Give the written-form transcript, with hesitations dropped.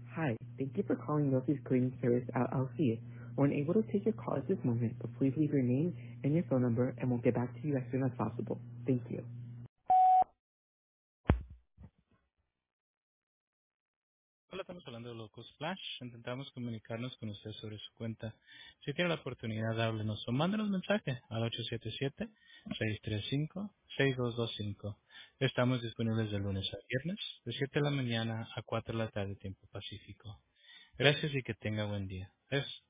Hi, thank you for calling Rosie's Cleaning Service LLC. We're unable to take your call at this moment, but please leave your name and your phone number, and we'll get back to you as soon as possible. Thank you. Hola, estamos hablando de Loco Splash. Intentamos comunicarnos con usted sobre su cuenta. Si tiene la oportunidad, háblenos o mándenos mensaje al 877-635-6225. Estamos disponibles de lunes a viernes, de 7 de la mañana a 4 de la tarde, tiempo pacífico. Gracias y que tenga buen día. Adiós.